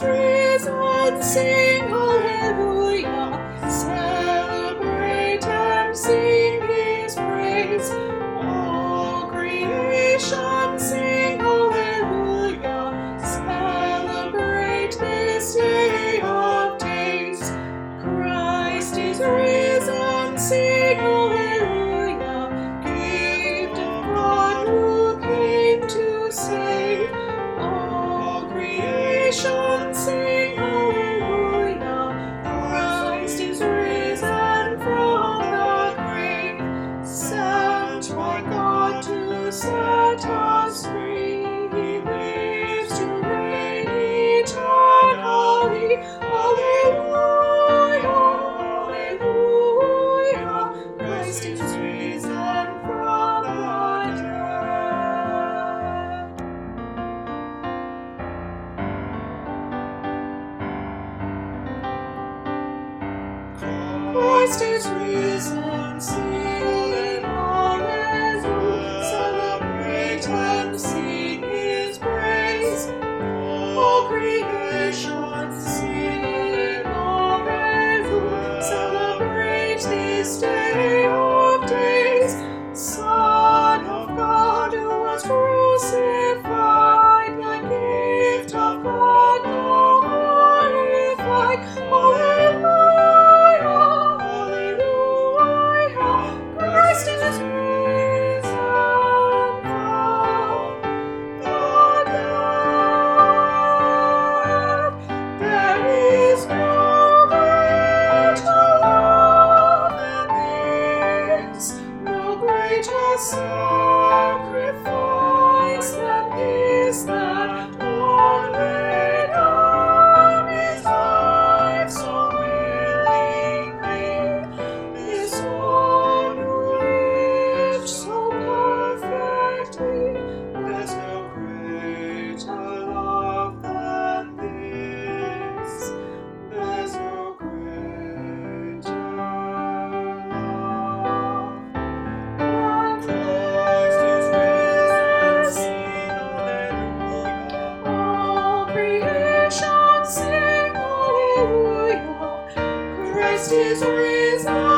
risen, sing hallelujah. Celebrate and sing his praise. All creation sing hallelujah. Celebrate this day of days. Christ is risen, sing hallelujah. Gift of God who came to save. All creation sing hallelujah. Christ is risen from the grave, sent by God to set us free. He lives to reign eternally. Hallelujah, hallelujah. Christ is risen from the dead. Christ is risen, sing hallelujah. Celebrate and sing his praise. All creation sing hallelujah. Celebrate this day of days. Son of God who was crucified, the gift of God glorified. Hallelujah, hallelujah. Christ is risen from the dead. There is no greater love than this, no greater sacrifice than this, that one laid down his life so willingly. This one who lived so perfectly. There's no greater love than this. There's no greater love. Christ is risen, hallelujah. All creation sing hallelujah. Christ is risen.